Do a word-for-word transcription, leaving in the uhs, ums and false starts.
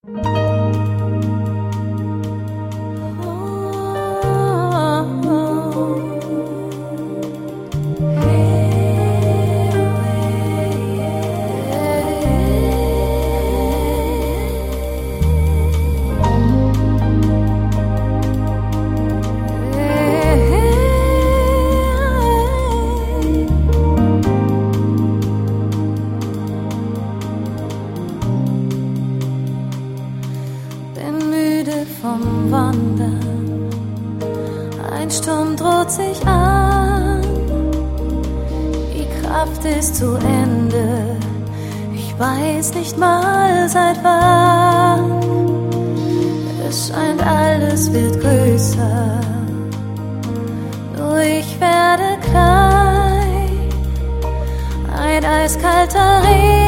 Vom Wandern, ein Sturm droht sich an, die Kraft ist zu Ende, ich weiß nicht mal seit wann. Es scheint alles wird größer, nur ich werde klein, ein eiskalter Regen.